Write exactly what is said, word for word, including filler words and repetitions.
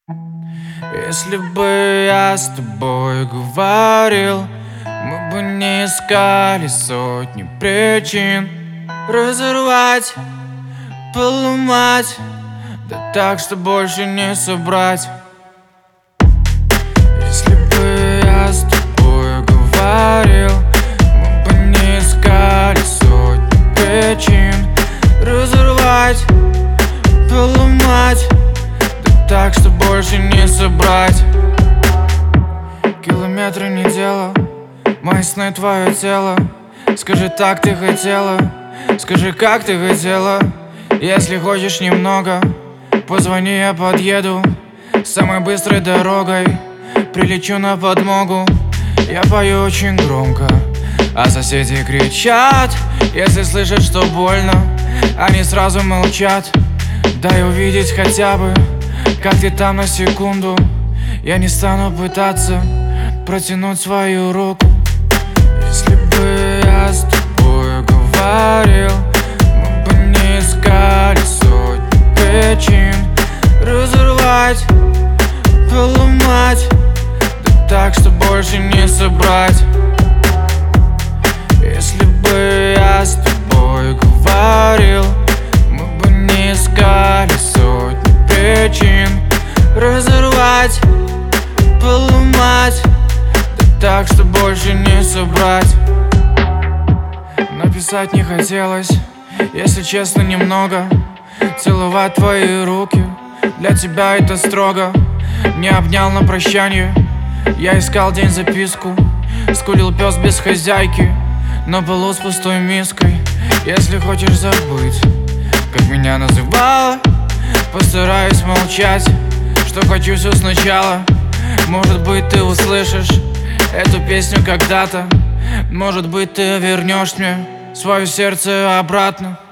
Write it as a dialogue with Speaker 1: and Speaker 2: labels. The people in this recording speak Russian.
Speaker 1: Если бы я с тобой говорил, мы бы не искали сотни причин разорвать, поломать, да так, что больше не собрать. Если бы я с тобой говорил, мы бы не искали сотни причин разорвать, поломать, да так, что больше не собрать. Километры не дело, мои сны твое тело. Скажи, так ты хотела, скажи, как ты хотела. Если хочешь немного, позвони, я подъеду самой быстрой дорогой, прилечу на подмогу. Я пою очень громко, а соседи кричат. Если слышат, что больно, они сразу молчат. Дай увидеть хотя бы, как ты там на секунду. Я не стану пытаться протянуть свою руку. Если бы я с тобой говорил, мы бы не искали сотни причин разорвать, поломать, да так, что больше не собрать. Если бы я с тобой говорил, мы бы не искали сотни причин разорвать, поломать, да так, что больше не собрать. Написать не хотелось, если честно, немного. Целовать твои руки, для тебя это строго. Не обнял на прощанье, я искал день записку. Скулил пес без хозяйки на полу с пустой миской. Если хочешь забыть, как меня называла, постараюсь молчать, что хочу все сначала. Может быть, ты услышишь эту песню когда-то. Может быть, ты вернешь мне свое сердце обратно.